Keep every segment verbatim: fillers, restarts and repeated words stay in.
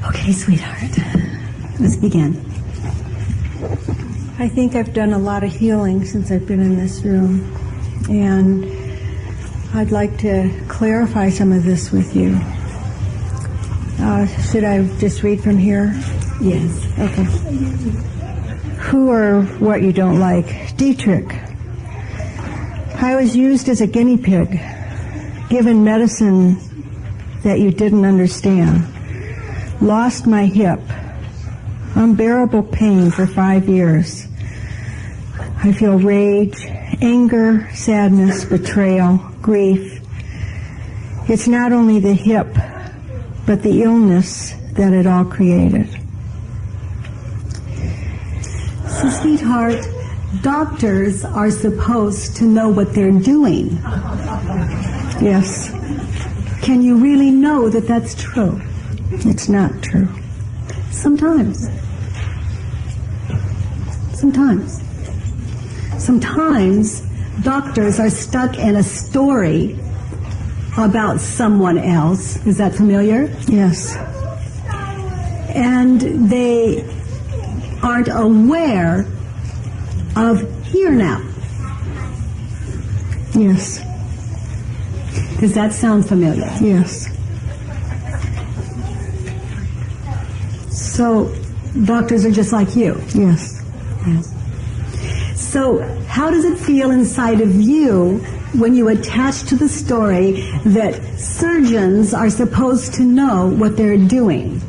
Okay, sweetheart. Let's begin. I think I've done a lot of healing since I've been in this room, and I'd like to clarify some of this with you. Uh, should I just read from here? Yes. Okay. Who or what you don't like? Dietrich. I was used as a guinea pig, given medicine that you didn't understand. Lost my hip. Unbearable pain for five years. I feel rage, anger, sadness, betrayal, grief. It's not only the hip, but the illness that it all created. So, sweetheart, doctors are supposed to know what they're doing. Yes. Can you really know that that's true? It's not true. Sometimes. Sometimes. Sometimes doctors are stuck in a story about someone else. Is that familiar? Yes. And they aren't aware of here now. Yes. Does that sound familiar? Yes. So, doctors are just like you? Yes. Yes. So, how does it feel inside of you when you attach to the story that surgeons are supposed to know what they're doing?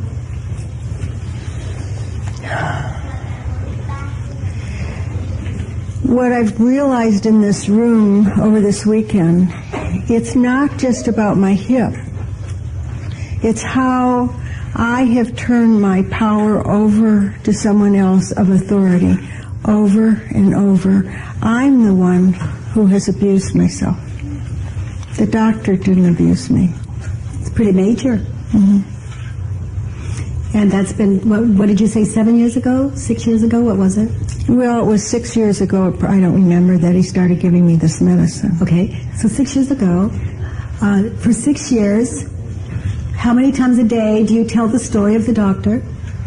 What I've realized in this room over this weekend, it's not just about my hip. It's how I have turned my power over to someone else of authority over and over. I'm the one who has abused myself. The doctor didn't abuse me. It's pretty major. Mm-hmm. And that's been, what, what did you say, seven years ago? Six years ago? What was it? Well, it was six years ago. I don't remember that he started giving me this medicine. Okay, so six years ago, uh, for six years, how many times a day do you tell the story of the doctor?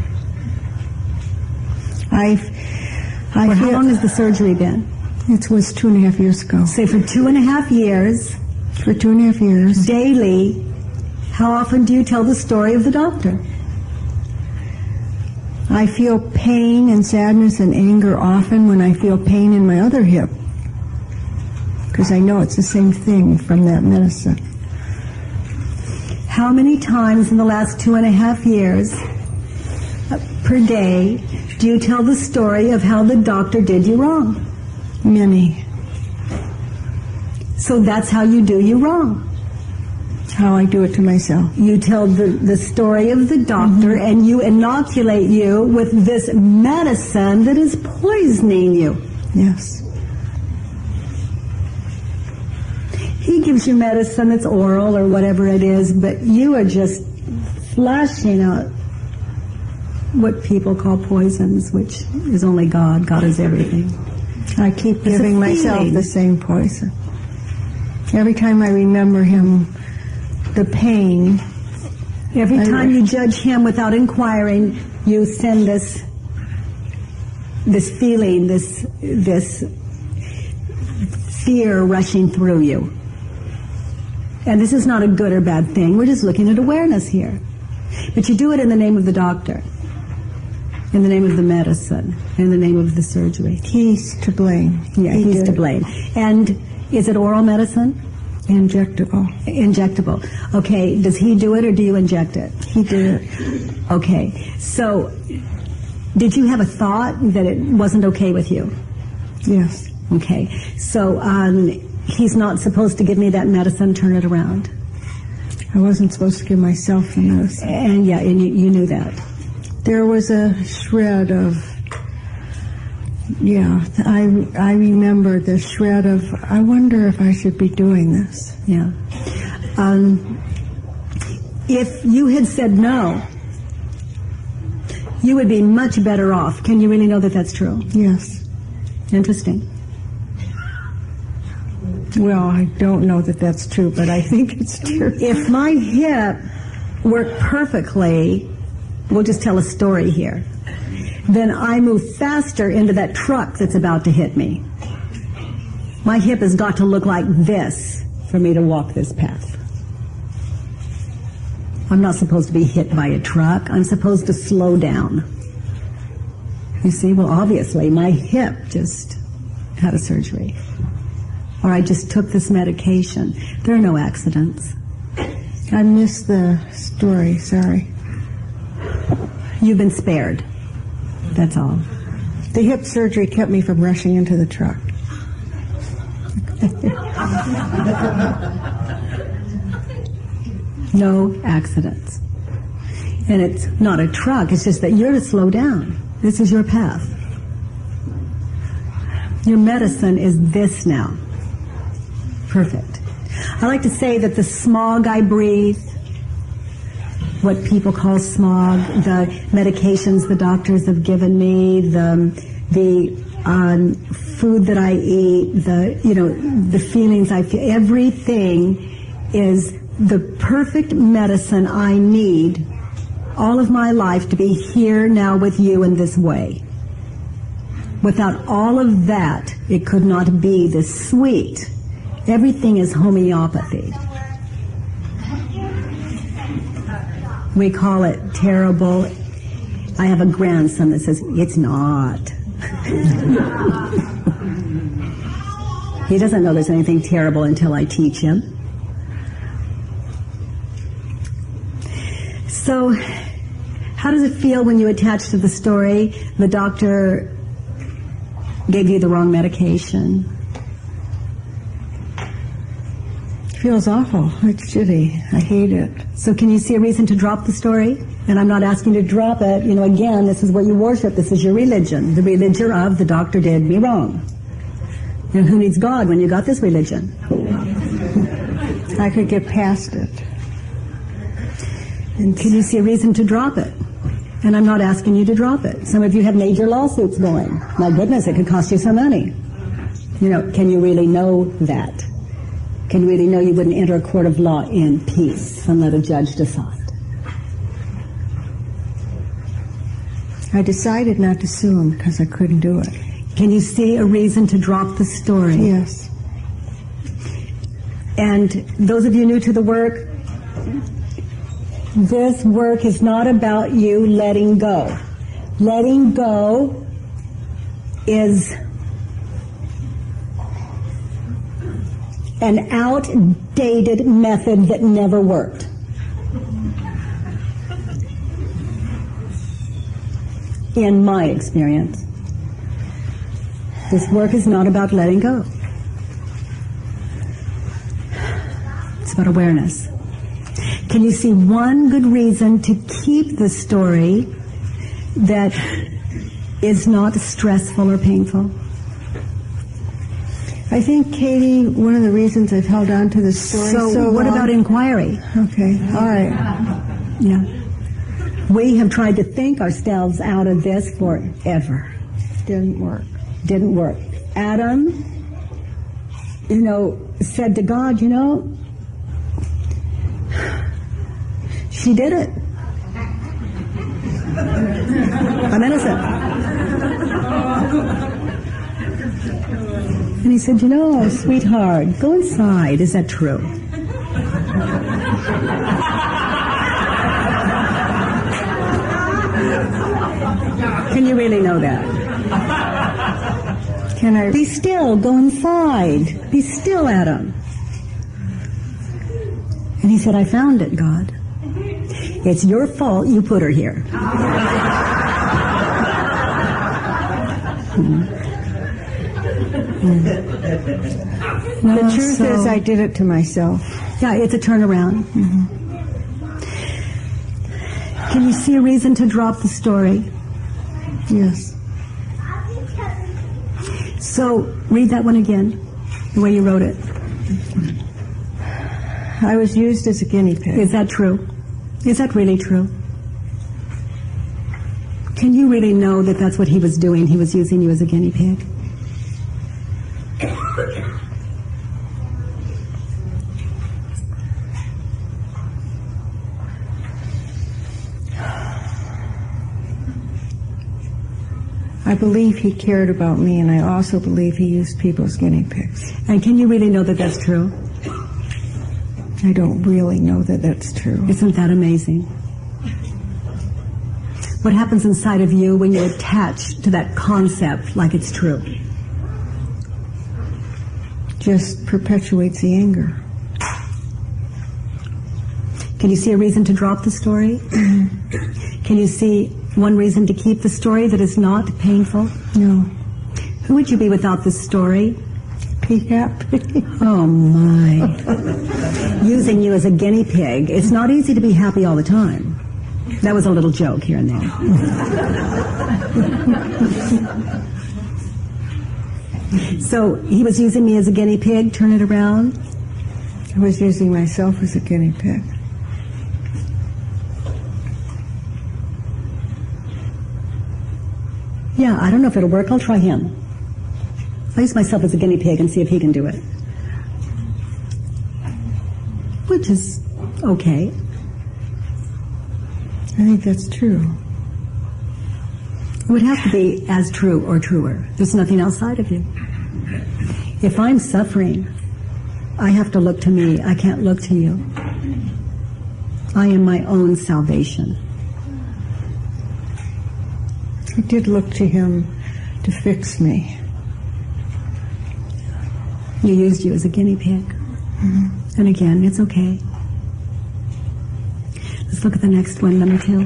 I've, I For feel, how long has the surgery been? It was two and a half years ago. Say for two and a half years. For two and a half years. Daily, how often do you tell the story of the doctor? I feel pain and sadness and anger often when I feel pain in my other hip, because I know it's the same thing from that medicine. How many times in the last two and a half years uh, per day do you tell the story of how the doctor did you wrong? Many. So that's how you do you wrong. How I do it to myself. You tell the, the story of the doctor, mm-hmm. and you inoculate you with this medicine that is poisoning you. Yes. He gives you medicine that's oral or whatever it is, but you are just flashing out what people call poisons, which is only God. God is everything. I keep It's giving myself the same poison. Every time I remember him, the pain. Every time you judge him without inquiring, you send this this feeling, this this fear rushing through you. And this is not a good or bad thing. We're just looking at awareness here. But you do it in the name of the doctor, in the name of the medicine, in the name of the surgery. He's to blame. Yeah, he he's did. to blame. And is it oral medicine? Injectable. Injectable. Okay, does he do it or do you inject it? He did it. Okay, so did you have a thought that it wasn't okay with you? Yes. Okay, so um, he's not supposed to give me that medicine, turn it around. I wasn't supposed to give myself the medicine. And yeah, and you, you knew that. There was a shred of, yeah, I, I remember the shred of, I wonder if I should be doing this. Yeah. Um, if you had said no, you would be much better off. Can you really know that that's true? Yes. Interesting. Well, I don't know that that's true, but I think it's true. If my hip worked perfectly, we'll just tell a story here, then I move faster into that truck that's about to hit me. My hip has got to look like this for me to walk this path. I'm not supposed to be hit by a truck. I'm supposed to slow down. You see, well, obviously, my hip just had a surgery. Or I just took this medication. There are no accidents. I missed the story, sorry. You've been spared. That's all. The hip surgery kept me from rushing into the truck. No accidents. And it's not a truck, it's just that you're to slow down. This is your path. Your medicine is this now. Perfect. I like to say that the smog I breathe, what people call smog, the medications the doctors have given me, the the um, food that I eat, the you know the feelings I feel, everything is the perfect medicine I need all of my life to be here now with you in this way. Without all of that, it could not be this sweet. Everything is homeopathy. We call it terrible. I have a grandson that says, it's not. He doesn't know there's anything terrible until I teach him. So, how does it feel when you attach to the story the doctor gave you the wrong medication? Feels awful. It's shitty. I hate it. So can you see a reason to drop the story? And I'm not asking you to drop it. You know, again, this is what you worship. This is your religion. The religion of the doctor did me wrong. You know, who needs God when you got this religion? I could get past it. And can you see a reason to drop it? And I'm not asking you to drop it. Some of you have major lawsuits going. My goodness, it could cost you some money. You know, can you really know that? Can you really know you wouldn't enter a court of law in peace and let a judge decide? I decided not to sue him because I couldn't do it. Can you see a reason to drop the story? Yes. And those of you new to the work, this work is not about you letting go. Letting go is an outdated method that never worked. In my experience, this work is not about letting go. It's about awareness. Can you see one good reason to keep the story that is not stressful or painful? I think, Katie, one of the reasons I've held on to this story so, so what long... about inquiry? Okay, all right. Yeah. We have tried to think ourselves out of this forever. Didn't work. Didn't work. Adam, you know, said to God, you know, she did it. I'm innocent. And he said, you know, sweetheart, go inside. Is that true? Can you really know that? Can I? Be still. Go inside. Be still, Adam. And he said, I found it, God. It's your fault you put her here. mm. Mm. The No, truth so, is I did it to myself. Yeah, it's a turnaround. Mm-hmm. Can you see a reason to drop the story? Yes. So, read that one again, the way you wrote it. I was used as a guinea pig. Is that true? Is that really true? Can you really know that that's what he was doing? He was using you as a guinea pig? I believe he cared about me, and I also believe he used people as guinea pigs. And can you really know that that's true? I don't really know that that's true. Isn't that amazing? What happens inside of you when you attach to that concept like it's true? Just perpetuates the anger. Can you see a reason to drop the story? Can you see one reason to keep the story that is not painful? No. Who would you be without this story? Be happy. Oh my. Using you as a guinea pig. It's not easy to be happy all the time. That was a little joke here and there. So he was using me as a guinea pig, turn it around? I was using myself as a guinea pig. Yeah, I don't know if it'll work. I'll try him. I'll use myself as a guinea pig and see if he can do it. Which is okay. I think that's true. It would have to be as true or truer. There's nothing outside of you. If I'm suffering, I have to look to me. I can't look to you. I am my own salvation. I did look to him to fix me. You used you as a guinea pig. Mm-hmm. And again, it's okay. Let's look at the next one, number two.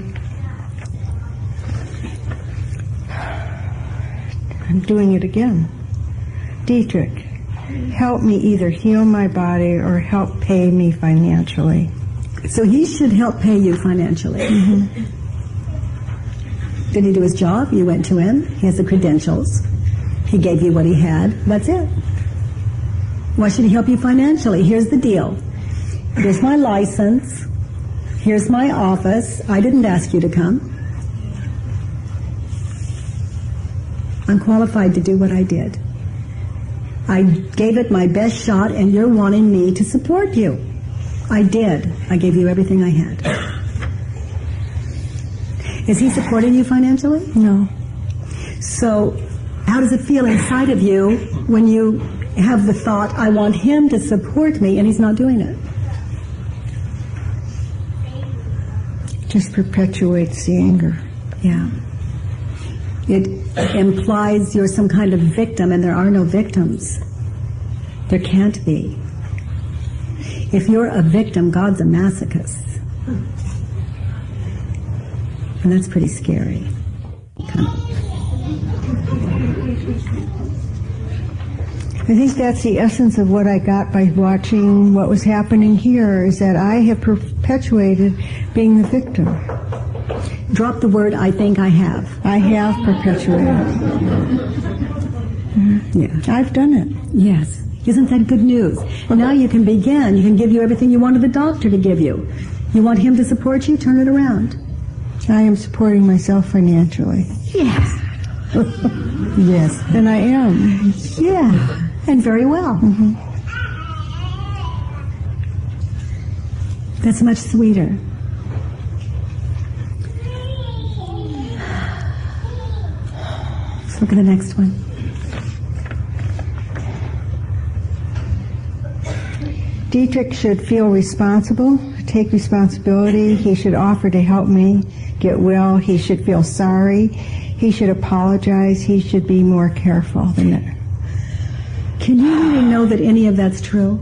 I'm doing it again. Dietrich, help me either heal my body or help pay me financially. So he should help pay you financially. Mm-hmm. Did he do his job? You went to him. He has the credentials. He gave you what he had. That's it. Why should he help you financially? Here's the deal. Here's my license. Here's my office. I didn't ask you to come. I'm qualified to do what I did. I gave it my best shot, and you're wanting me to support you. I did. I gave you everything I had. Is he supporting you financially? No. So how does it feel inside of you when you have the thought, I want him to support me, and he's not doing it? Just perpetuates the anger. Yeah. It implies you're some kind of victim, and there are no victims. There can't be. If you're a victim, God's a masochist. And that's pretty scary. Kind of. I think that's the essence of what I got by watching what was happening here, is that I have perpetuated being the victim. Drop the word, I think I have. I have perpetuated. Mm-hmm. Yeah. I've done it. Yes. Isn't that good news? Now you can begin. You can give you everything you wanted the doctor to give you. You want him to support you? Turn it around. I am supporting myself financially. Yes. Yes. And I am. Yeah. And very well. Mm-hmm. That's much sweeter. Let's look at the next one. Dietrich should feel responsible, take responsibility. He should offer to help me get well. He should feel sorry. He should apologize. He should be more careful than that. Can you really know that any of that's true?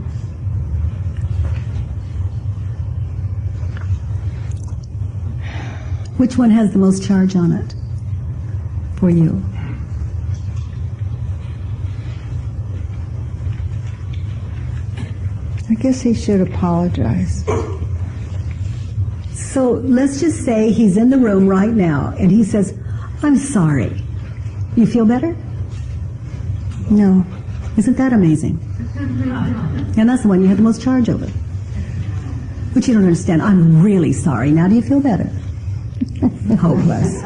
Which one has the most charge on it for you? I guess he should apologize. So let's just say he's in the room right now and he says, I'm sorry. You feel better? No. Isn't that amazing? And that's the one you have the most charge over. But you don't understand. I'm really sorry. Now do you feel better? Hopeless.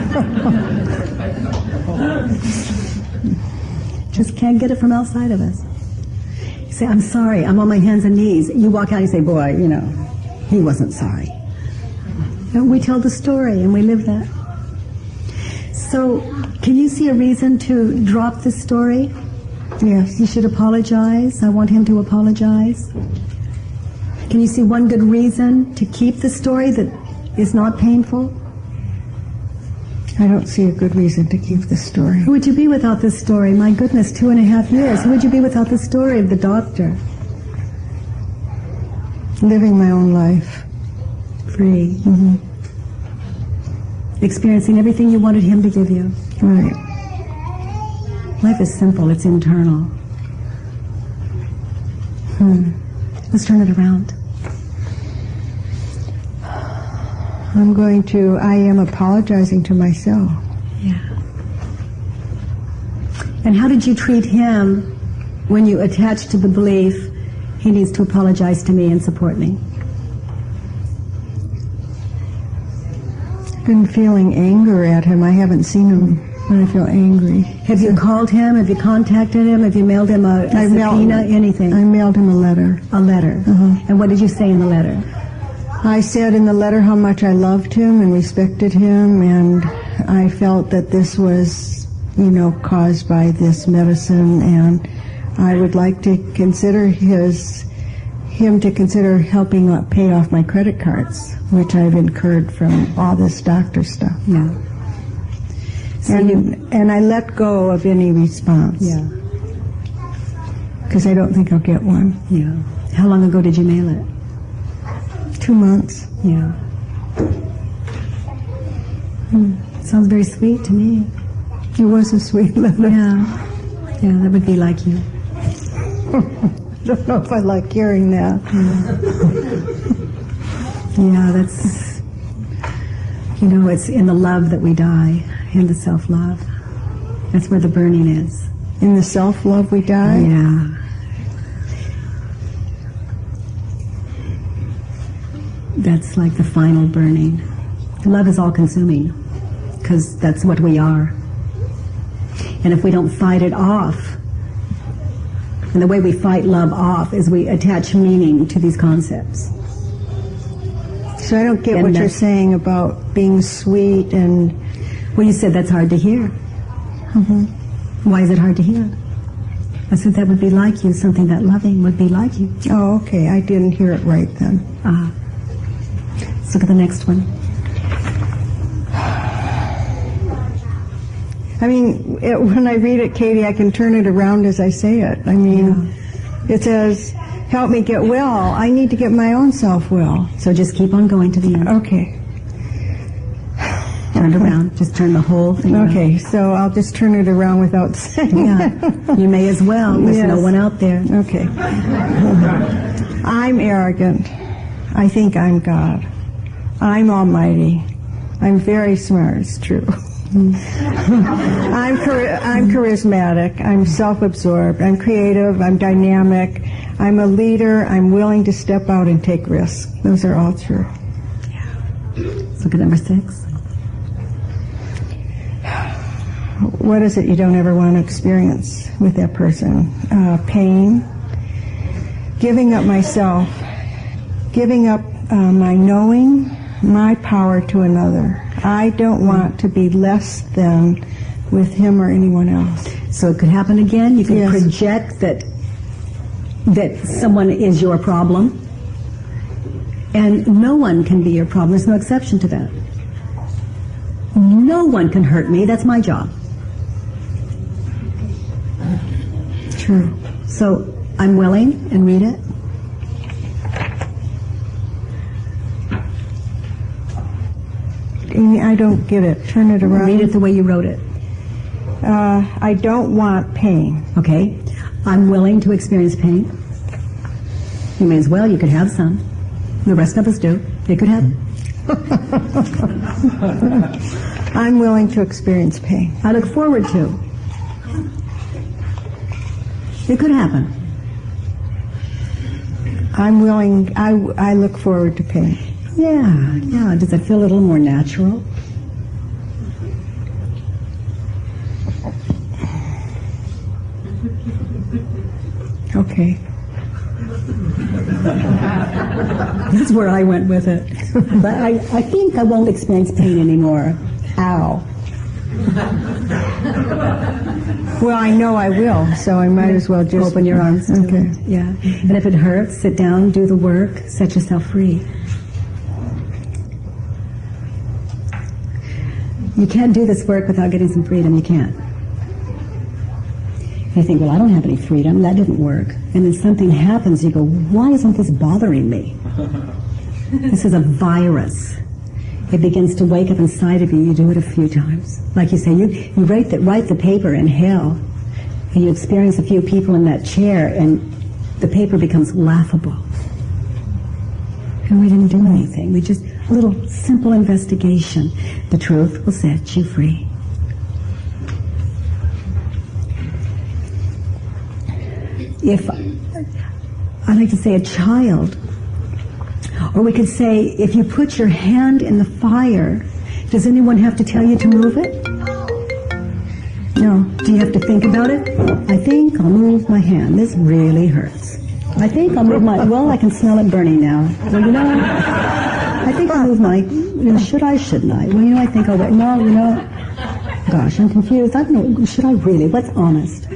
Just can't get it from outside of us. You say, I'm sorry. I'm on my hands and knees. You walk out and you say, boy, you know, he wasn't sorry. And we tell the story and we live that. So, can you see a reason to drop this story? Yes. He should apologize. I want him to apologize. Can you see one good reason to keep the story that is not painful? I don't see a good reason to keep the story. Who would you be without this story? My goodness, two and a half years. Who would you be without the story of the doctor? Living my own life. Free. Mm-hmm. Experiencing everything you wanted him to give you. Right. Life is simple. It's internal. Hmm. Let's turn it around. I'm going to, I am apologizing to myself. Yeah. And how did you treat him when you attached to the belief he needs to apologize to me and support me? I've been feeling anger at him. I haven't seen him when I feel angry. Have you called him? Have you contacted him? Have you mailed him a, a subpoena? Mailed, anything? I mailed him a letter. A letter. Uh-huh. And what did you say in the letter? I said in the letter how much I loved him and respected him, and I felt that this was, you know, caused by this medicine, and I would like to consider his, him to consider helping uh, pay off my credit cards, which I've incurred from all this doctor stuff. Yeah. So and, you, and I let go of any response. Yeah. Because I don't think I'll get one. Yeah. How long ago did you mail it? Two months. Yeah. Hmm. Sounds very sweet to me. It was a sweet letter. Yeah. Yeah, that would be like you. I don't know if I like hearing that. Yeah. Yeah, that's, you know, it's in the love that we die, in the self-love. That's where the burning is. In the self-love we die? Yeah. That's like the final burning. Love is all-consuming, because that's what we are. And if we don't fight it off, and the way we fight love off is we attach meaning to these concepts. So I don't get And what you're that's- saying about being sweet and... Well, you said that's hard to hear. Mm-hmm. Why is it hard to hear? I said that would be like you, something that loving would be like you. Oh, okay. I didn't hear it right then. Ah. Let's look at the next one. I mean, it, when I read it, Katie, I can turn it around as I say it. I mean, yeah. It says, help me get well. I need to get my own self well. So just keep on going to the end. Okay. Turn it around. Just turn the whole thing around. Okay, so I'll just turn it around without saying Yeah. You may as well. There's Yes. no one out there. Okay. I'm arrogant. I think I'm God. I'm almighty. I'm very smart. It's true. I'm chari- I'm charismatic. I'm self-absorbed. I'm creative. I'm dynamic. I'm a leader. I'm willing to step out and take risks. Those are all true. Let's look at number six. What is it you don't ever want to experience with that person? Uh, pain. Giving up myself. Giving up uh, my knowing, my power to another. I don't want to be less than with him or anyone else. So it could happen again. You can Yes. project that that someone is your problem, and no one can be your problem. There's no exception to that. No one can hurt me. That's my job. True. So I'm willing, and read it. I don't get it. Turn it around. Read it the way you wrote it. Uh, I don't want pain. Okay. I'm willing to experience pain. You may as well. You could have some. The rest of us do. You could have. I'm willing to experience pain. I look forward to. It could happen. I'm willing, I, I look forward to pain. Yeah, yeah. Does it feel a little more natural? Okay. That's where I went with it. But I, I think I won't experience pain anymore. Ow. Well, I know I will, so I might as well just open your arms to okay. it. Yeah. And if it hurts, sit down, do the work, set yourself free. You can't do this work without getting some freedom. You can't. You think, well, I don't have any freedom. That didn't work. And then something happens. You go, why isn't this bothering me? This is a virus. It begins to wake up inside of you. You do it a few times. Like you say, you, you write, the, write the paper in hell, and you experience a few people in that chair, and the paper becomes laughable. And we didn't do anything. We just, a little simple investigation. The truth will set you free. If, I like to say a child, or we could say, if you put your hand in the fire, does anyone have to tell you to move it? No. Do you have to think about it? I think I'll move my hand. This really hurts. I think I'll move my, well, I can smell it burning now. Well, you know, I think I'll move my, you know, should I, shouldn't I? Well, you know, I think I'll wait. No, you know, gosh, I'm confused. I don't know, should I really? What's honest?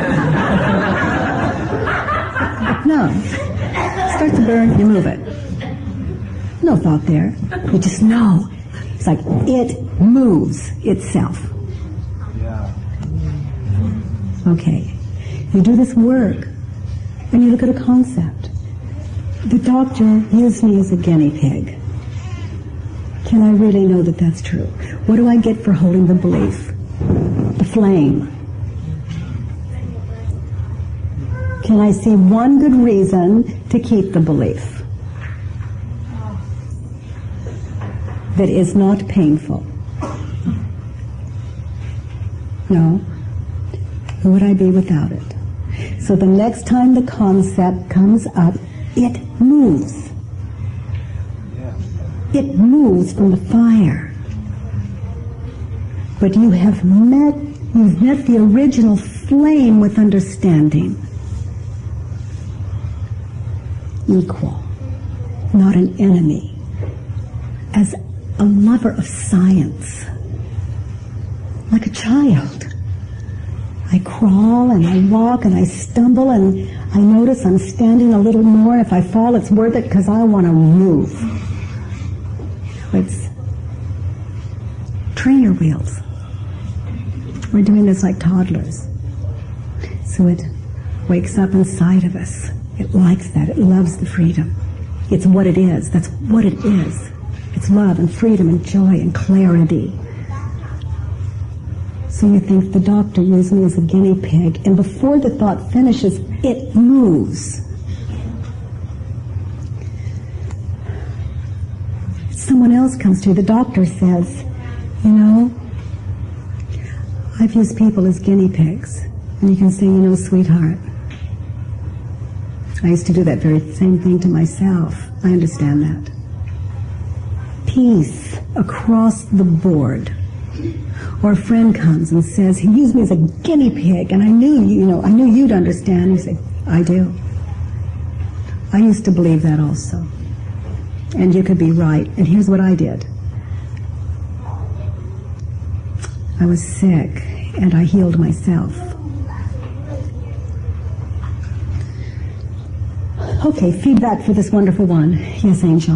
No. Start to burn, you move it. No thought there. You just know. It's like it moves itself. Yeah. Okay. You do this work, and you look at a concept. The doctor used me as a guinea pig. Can I really know that that's true? What do I get for holding the belief? The flame. Can I see one good reason to keep the belief that is not painful? No. Who would I be without it? So the next time the concept comes up, it moves. It moves from the fire. But you have met, you've met the original flame with understanding. Equal, not an enemy, as a lover of science, like a child. I crawl and I walk and I stumble and I notice I'm standing a little more. If I fall, it's worth it because I want to move. It's trainer wheels. We're doing this like toddlers. So it wakes up inside of us. It likes that. It loves the freedom. It's what it is. That's what it is. It's love and freedom and joy and clarity. So you think the doctor used me as a guinea pig, and before the thought finishes, it moves. Someone else comes to you. The doctor says, you know, I've used people as guinea pigs. And you can say, you know, sweetheart, I used to do that very same thing to myself. I understand that. Peace across the board. Or a friend comes and says, he used me as a guinea pig, and I knew, you know, I knew you'd understand. You say, I do. I used to believe that also. And you could be right. And here's what I did. I was sick, and I healed myself. Okay, feedback for this wonderful one. Yes, Angel.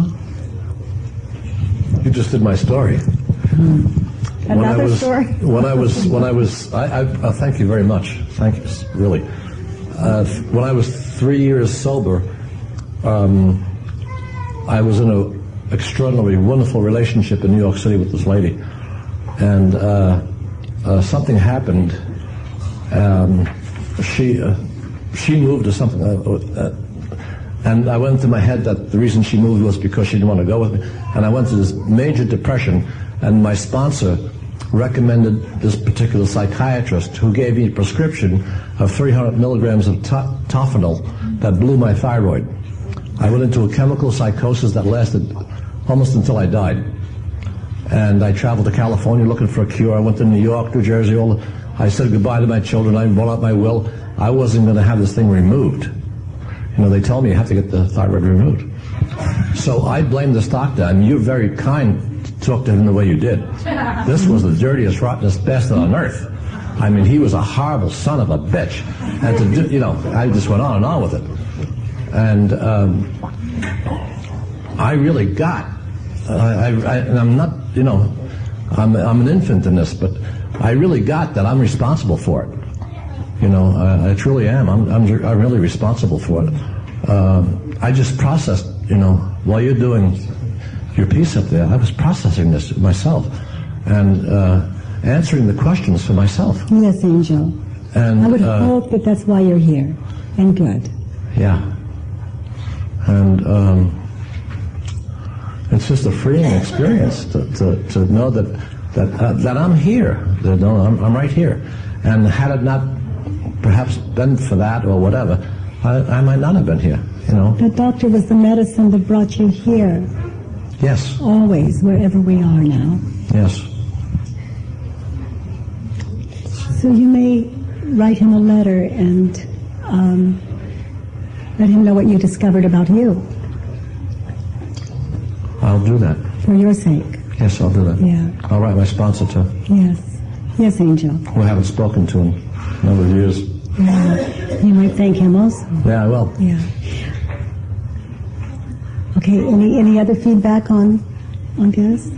You just did my story. Hmm. Another when I was, story? when I was, when I was, I, I uh, thank you very much. Thank you, really. Uh, when I was three years sober, um, I was in an extraordinarily wonderful relationship in New York City with this lady, and uh, uh, something happened. Um, she uh, she moved to something. Uh, uh, And I went to my head that the reason she moved was because she didn't want to go with me. And I went to this major depression, and my sponsor recommended this particular psychiatrist who gave me a prescription of three hundred milligrams of to- Tofenol that blew my thyroid. I went into a chemical psychosis that lasted almost until I died. And I traveled to California looking for a cure. I went to New York, New Jersey. All the, I said goodbye to my children. I bought out my will. I wasn't going to have this thing removed. You know, they tell me you have to get the thyroid removed. So I blame this doctor, and you're very kind talk to him the way you did. This was the dirtiest, rottenest bastard on earth. I mean, he was a horrible son of a bitch. And to do, you know, I just went on and on with it. And um, I really got, I, I, I, and I'm not, you know, I'm, I'm an infant in this, but I really got that I'm responsible for it. You know, I, I truly am. I'm, I'm, I'm really responsible for it. Um, I just processed, you know, while you're doing your piece up there, I was processing this myself and uh, answering the questions for myself. Yes, Angel. And I would uh, hope that that's why you're here. And good. Yeah. And um, it's just a freeing experience to, to, to know that that uh, that I'm here. That no, I'm, I'm right here. And had it not perhaps been for that or whatever, I, I might not have been here. You know. The doctor was the medicine that brought you here. Yes. Always, wherever we are now. Yes. So you may write him a letter and um, let him know what you discovered about you. I'll do that. For your sake. Yes, I'll do that. Yeah. I'll write my sponsor too. Yes. Yes, Angel. We haven't spoken to him in a number of years. Yeah. You might thank him also. Yeah, I will. Yeah. Okay, any any other feedback on on this?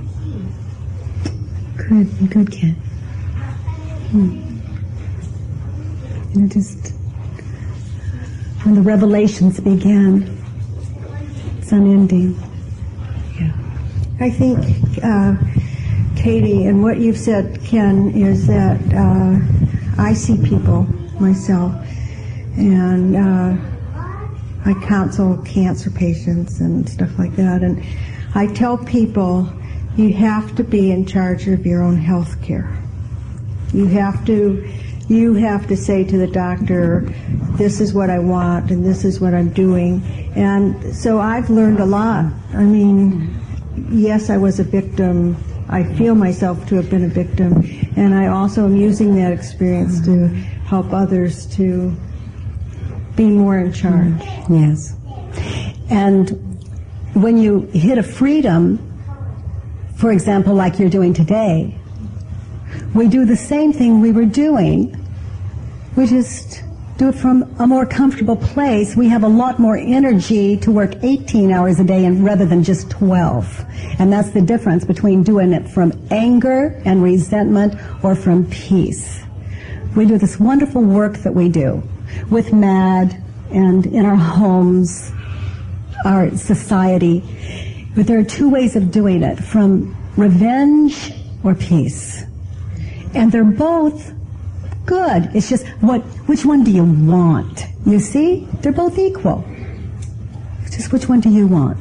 Good, good kid. Hmm. You know, just when the revelations began, it's unending. Yeah. I think, uh, Katie, and what you've said, Ken, is that uh, I see people myself, and uh, I counsel cancer patients and stuff like that, and I tell people you have to be in charge of your own health care. You have to you have to say to the doctor, this is what I want and this is what I'm doing. And so I've learned a lot. I mean, yes, I was a victim. I feel myself to have been a victim, and I also am using that experience to help others to be more in charge. Yes. And when you hit a freedom, for example, like you're doing today, we do the same thing we were doing. We just do it from a more comfortable place. We have a lot more energy to work eighteen hours a day and rather than just twelve. And that's the difference between doing it from anger and resentment or from peace. We do this wonderful work that we do with MAD and in our homes, our society. But there are two ways of doing it, from revenge or peace. And they're both good. It's just, what, which one do you want? You see? They're both equal. It's just, which one do you want?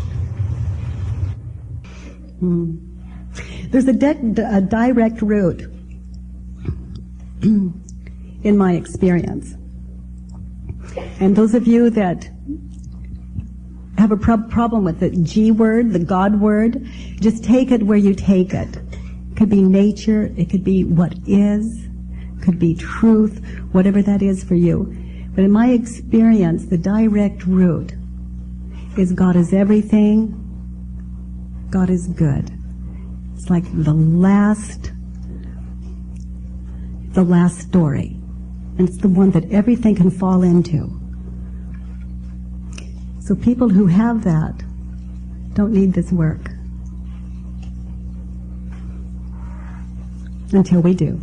Hmm. There's a, de- a direct route in my experience. And those of you that have a pro- problem with the G word, the God word, just take it where you take it. It could be nature, it could be what is, could be truth, whatever that is for you. But in my experience, the direct route is God is everything, God is good. It's like the last, the last story. And it's the one that everything can fall into. So people who have that don't need this work. Until we do.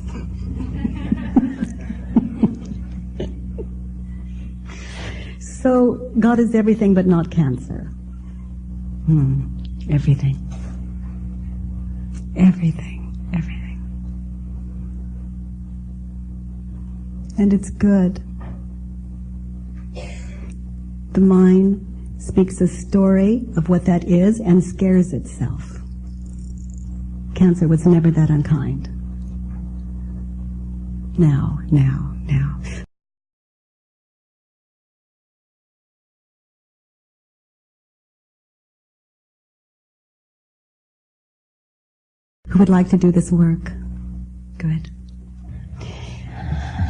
So God is everything but not cancer. Hmm. Everything. Everything. Everything. And it's good. The mind speaks a story of what that is and scares itself. Cancer was never that unkind. Now, now, now. Who would like to do this work? Good.